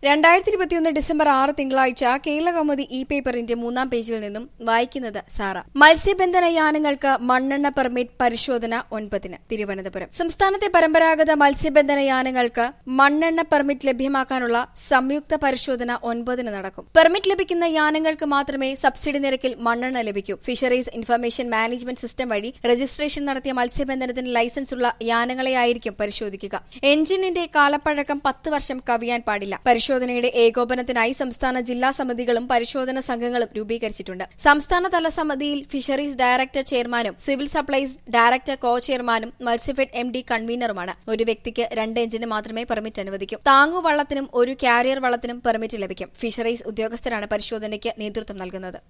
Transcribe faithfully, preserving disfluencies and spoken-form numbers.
രണ്ടായിരത്തി ഇരുപത്തിയൊന്ന് ഡിസംബർ ആറ് തിങ്കളാഴ്ച കേരളകൗമുദി ഇ പേപ്പറിന്റെ മൂന്നാം പേജിൽ നിന്നും വായിക്കുന്നത് സാറ. മത്സ്യബന്ധന യാനങ്ങൾക്ക് മണ്ണെണ്ണ പെർമിറ്റ് പരിശോധന ഒൻപതിന്. തിരുവനന്തപുരം. സംസ്ഥാനത്തെ പരമ്പരാഗത മത്സ്യബന്ധന യാനങ്ങൾക്ക് മണ്ണെണ്ണ പെർമിറ്റ് ലഭ്യമാക്കാനുള്ള സംയുക്ത പരിശോധന ഒൻപതിന് നടക്കും. പെർമിറ്റ് ലഭിക്കുന്ന യാനങ്ങൾക്ക് മാത്രമേ സബ്സിഡി നിരക്കിൽ മണ്ണെണ്ണ ലഭിക്കൂ. ഫിഷറീസ് ഇൻഫർമേഷൻ മാനേജ്മെന്റ് സിസ്റ്റം വഴി രജിസ്ട്രേഷൻ നടത്തിയ മത്സ്യബന്ധനത്തിന് ലൈസൻസ് ഉള്ള യാനങ്ങളെയായിരിക്കും പരിശോധിക്കുക. എഞ്ചിനിന്റെ കാലപ്പഴക്കം പത്ത് വർഷം കവിയാൻ പാടില്ല. പരിശോധനയുടെ ഏകോപനത്തിനായി സംസ്ഥാന ജില്ലാ സമിതികളും പരിശോധന സംഘങ്ങളും രൂപീകരിച്ചിട്ടുണ്ട്. സംസ്ഥാനതല സമിതിയിൽ ഫിഷറീസ് ഡയറക്ടർ ചെയർമാനും സിവിൽ സപ്ലൈസ് ഡയറക്ടർ കോ ചെയർമാനും മത്സ്യഫെഡ് എം ഡി കൺവീനറുമാണ്. ഒരു വ്യക്തിക്ക് രണ്ട് എഞ്ചിന് മാത്രമേ പെർമിറ്റ് അനുവദിക്കൂ. താങ്ങുവള്ളത്തിനും ഒരു കാരിയർ വള്ളത്തിനും പെർമിറ്റ് ലഭിക്കും. ഫിഷറീസ് ഉദ്യോഗസ്ഥരാണ് പരിശോധനയ്ക്ക് നേതൃത്വം നൽകുന്നത്.